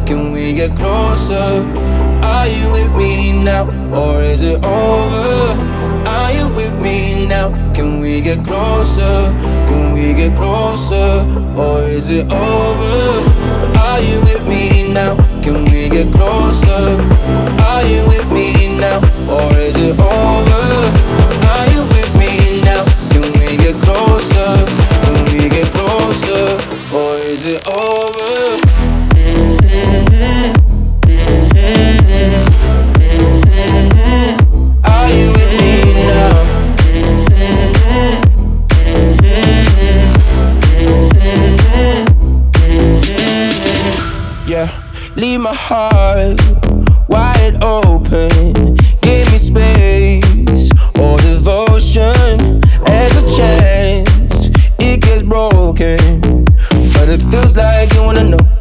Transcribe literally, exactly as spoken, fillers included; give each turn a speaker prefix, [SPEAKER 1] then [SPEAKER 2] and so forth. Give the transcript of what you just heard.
[SPEAKER 1] Can we get closer? Are you with me now, or is it over? Are you with me now? Can we get closer? Can we get closer, or is it over? Are you with me now? Can we get closer? Are you with me now, or is it over? Are you with me now? Can we get closer? Can we get closer, or is it over? Are you with me now? Yeah, leave my heart wide open. Give me space or devotion. There's a chance it gets broken, but it feels like you wanna know.